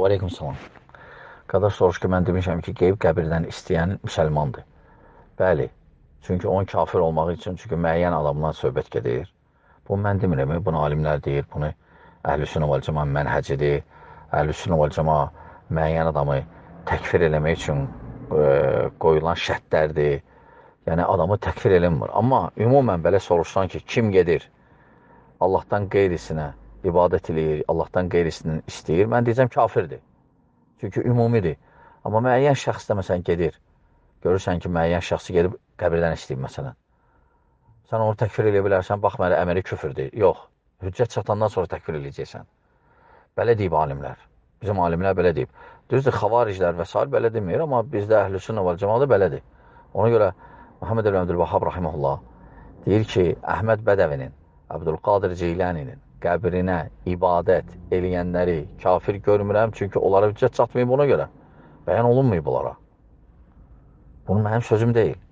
Və aleykum salam. Qardaş soruş ki, mən demişəm ki, qeyb qəbirdən istəyən müsəlmandır. Bəli. Çünki onun kafir olmağı üçün müəyyən adamdan söhbət gedir. Bunu mən demirəm, bunu alimlər deyir, bunu Əhlüsünnə vəl Cəmaə mənhəcidir. Əhlüsünnə vəl Cəmaə müəyyən adamı təkfir eləmək üçün qoyulan şərtlərdir. Yəni adamı təkfir eləmir. Amma ümumən belə soruşsan ki, kim gedir Allahdan qeyrisinə ibadət eləyir, Allahdan qeyrisini istəyir, mən deyəcəm kafirdir. Çünki ümumidir. Amma müəyyən şəxs də məsələn gedir. Görürsən ki, müəyyən şəxsi gedib qəbirdən istəyir məsələn. Sən onu təkfir eləyə bilərsən, baxmayaraq əməli küfürdür. Yox. Hüccət çatandan sonra təkfir eləyəcəksən. Belə deyib alimlər. Bizim alimlər belə deyib. Düzdür, xavariclər və s. belə demir, amma bizdə Əhlüsünnə vəl Cəmaə belədir. Ona görə Muhammed Əbdülvahhab rahimehullah deyir ki, Əhməd Bədəvinin, Əbdülqadir Ceylaninin qəbrinə ibadət eləyənləri kafir görmürəm, çünki onlara hüccət çatmayıb ona görə. Bəyan olunmayıb onlara. Bunu mənim sözüm deyil.